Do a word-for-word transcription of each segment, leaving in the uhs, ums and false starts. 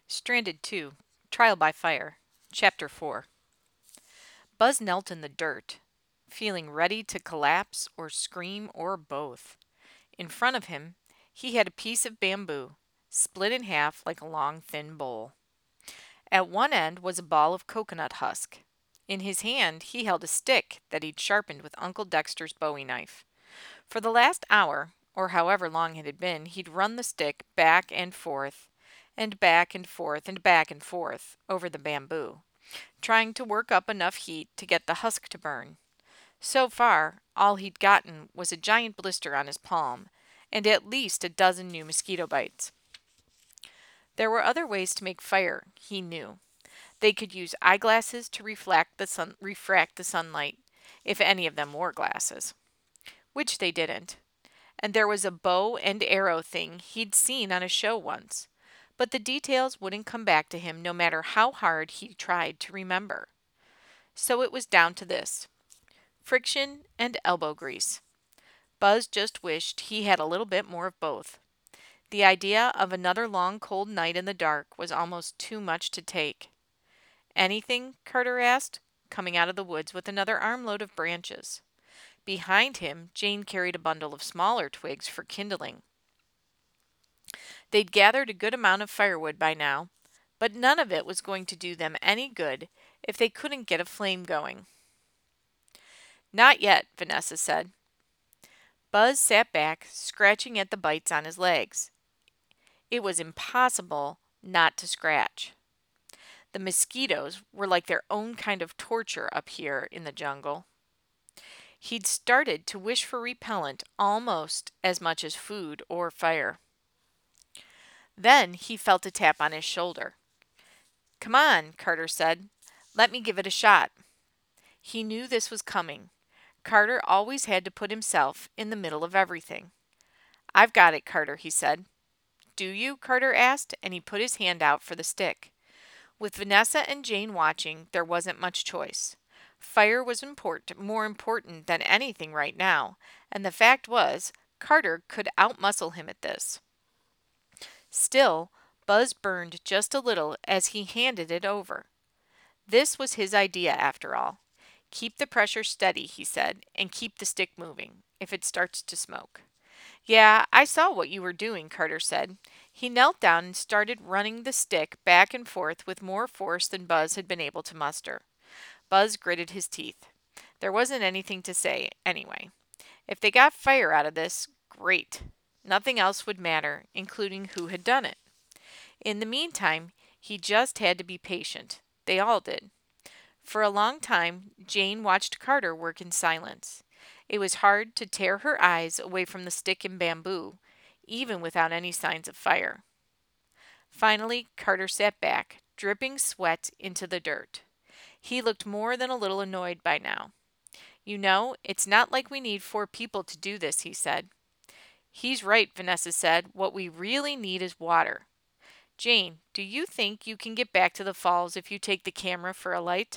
Stranded two, Trial by Fire, Chapter four. Buzz knelt in the dirt, feeling ready to collapse or scream or both. In front of him, he had a piece of bamboo, split in half like a long, thin bowl. At one end was a ball of coconut husk. In his hand, he held a stick that he'd sharpened with Uncle Dexter's bowie knife. For the last hour, or however long it had been, he'd run the stick back and forth, and back and forth, and back and forth, over the bamboo, trying to work up enough heat to get the husk to burn. So far, all he'd gotten was a giant blister on his palm, and at least a dozen new mosquito bites. There were other ways to make fire, he knew. They could use eyeglasses to reflect the sun, refract the sunlight, if any of them wore glasses, which they didn't. And there was a bow and arrow thing he'd seen on a show once, but the details wouldn't come back to him no matter how hard he tried to remember. So it was down to this: friction and elbow grease. Buzz just wished he had a little bit more of both. The idea of another long cold night in the dark was almost too much to take. Anything? Carter asked, coming out of the woods with another armload of branches. Behind him, Jane carried a bundle of smaller twigs for kindling. They'd gathered a good amount of firewood by now, but none of it was going to do them any good if they couldn't get a flame going. Not yet, Vanessa said. Buzz sat back, scratching at the bites on his legs. It was impossible not to scratch. The mosquitoes were like their own kind of torture up here in the jungle. He'd started to wish for repellent almost as much as food or fire. Then he felt a tap on his shoulder. "Come on," Carter said. "Let me give it a shot." He knew this was coming. Carter always had to put himself in the middle of everything. "I've got it, Carter," he said. "Do you?" Carter asked, and he put his hand out for the stick. With Vanessa and Jane watching, there wasn't much choice. Fire was important, more important than anything right now, and the fact was, Carter could outmuscle him at this. Still, Buzz burned just a little as he handed it over. This was his idea, after all. "Keep the pressure steady," he said, "and keep the stick moving, if it starts to smoke." "Yeah, I saw what you were doing," Carter said. He knelt down and started running the stick back and forth with more force than Buzz had been able to muster. Buzz gritted his teeth. There wasn't anything to say, anyway. If they got fire out of this, great. Nothing else would matter, including who had done it. In the meantime, he just had to be patient. They all did. For a long time, Jane watched Carter work in silence. It was hard to tear her eyes away from the stick and bamboo, even without any signs of fire. Finally, Carter sat back, dripping sweat into the dirt. He looked more than a little annoyed by now. "You know, it's not like we need four people to do this," he said. "He's right," Vanessa said. "What we really need is water. Jane, do you think you can get back to the falls if you take the camera for a light?"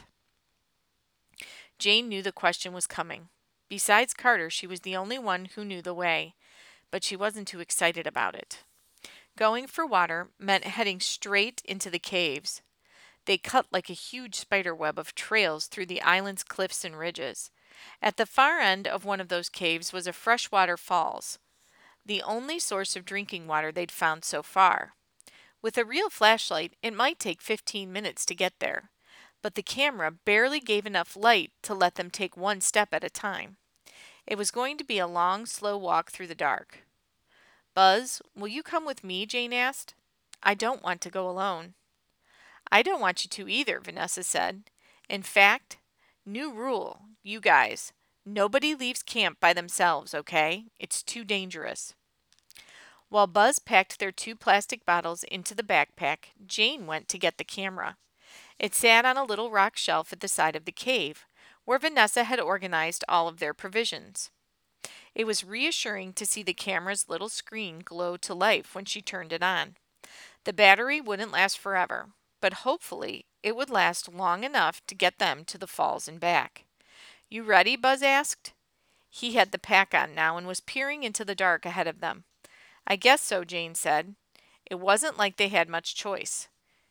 Jane knew the question was coming. Besides Carter, she was the only one who knew the way, but she wasn't too excited about it. Going for water meant heading straight into the caves. They cut like a huge spider web of trails through the island's cliffs and ridges. At the far end of one of those caves was a freshwater falls, the only source of drinking water they'd found so far. With a real flashlight, it might take fifteen minutes to get there, but the camera barely gave enough light to let them take one step at a time. It was going to be a long, slow walk through the dark. "Buzz, will you come with me?" Jane asked. "I don't want to go alone." "I don't want you to either," Vanessa said. "In fact, new rule, you guys. Nobody leaves camp by themselves, okay? It's too dangerous." While Buzz packed their two plastic bottles into the backpack, Jane went to get the camera. It sat on a little rock shelf at the side of the cave, where Vanessa had organized all of their provisions. It was reassuring to see the camera's little screen glow to life when she turned it on. The battery wouldn't last forever, but hopefully it would last long enough to get them to the falls and back. "You ready?" Buzz asked. He had the pack on now and was peering into the dark ahead of them. "I guess so," Jane said. It wasn't like they had much choice.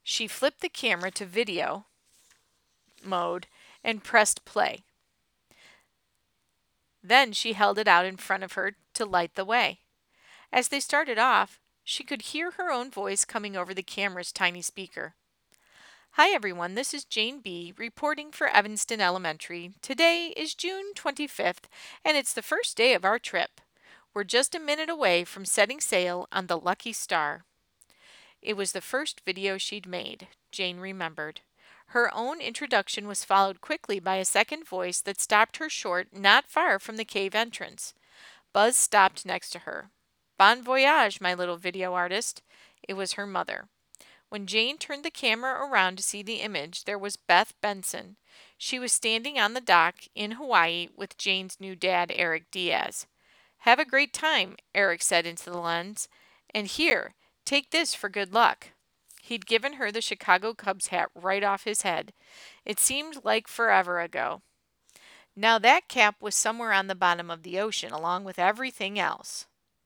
She flipped the camera to video mode and pressed play. Then she held it out in front of her to light the way. As they started off, she could hear her own voice coming over the camera's tiny speaker. Hi everyone, this is Jane B. reporting for Evanston Elementary. Today is June twenty-fifth, and it's the first day of our trip. We're just a minute away from setting sail on the Lucky Star. It was the first video she'd made, Jane remembered. Her own introduction was followed quickly by a second voice that stopped her short not far from the cave entrance. Buzz stopped next to her. Bon voyage, my little video artist. It was her mother. When Jane turned the camera around to see the image, there was Beth Benson. She was standing on the dock in Hawaii with Jane's new dad, Eric Diaz. Have a great time, Eric said into the lens. And here, take this for good luck. He'd given her the Chicago Cubs hat right off his head. It seemed like forever ago. Now that cap was somewhere on the bottom of the ocean along with everything else.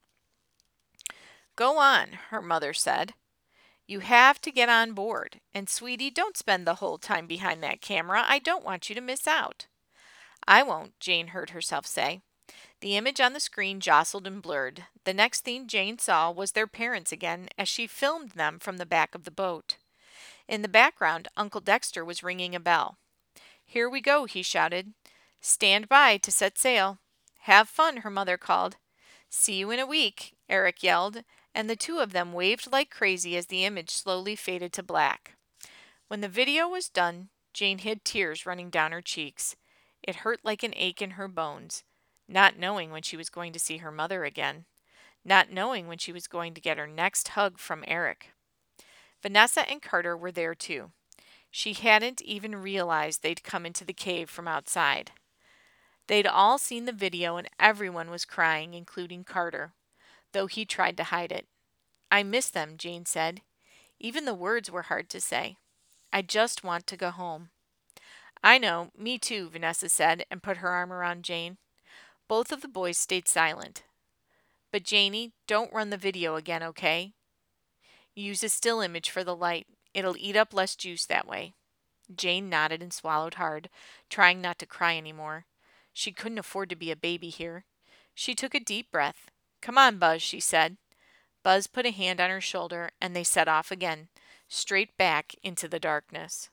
Go on, her mother said. You have to get on board. And sweetie, don't spend the whole time behind that camera. I don't want you to miss out. I won't, Jane heard herself say. The image on the screen jostled and blurred. The next thing Jane saw was their parents again as she filmed them from the back of the boat. In the background, Uncle Dexter was ringing a bell. Here we go, he shouted. Stand by to set sail. Have fun, her mother called. See you in a week, Eric yelled, and the two of them waved like crazy as the image slowly faded to black. When the video was done, Jane hid tears running down her cheeks. It hurt like an ache in her bones, not knowing when she was going to see her mother again, not knowing when she was going to get her next hug from Eric. Vanessa and Carter were there too. She hadn't even realized they'd come into the cave from outside. They'd all seen the video and everyone was crying, including Carter, though he tried to hide it. I miss them, Jane said. Even the words were hard to say. I just want to go home. I know, me too, Vanessa said and put her arm around Jane. Both of the boys stayed silent. But Janie, don't run the video again, okay? Use a still image for the light. It'll eat up less juice that way. Jane nodded and swallowed hard, trying not to cry anymore. She couldn't afford to be a baby here. She took a deep breath. Come on, Buzz, she said. Buzz put a hand on her shoulder, and they set off again, straight back into the darkness.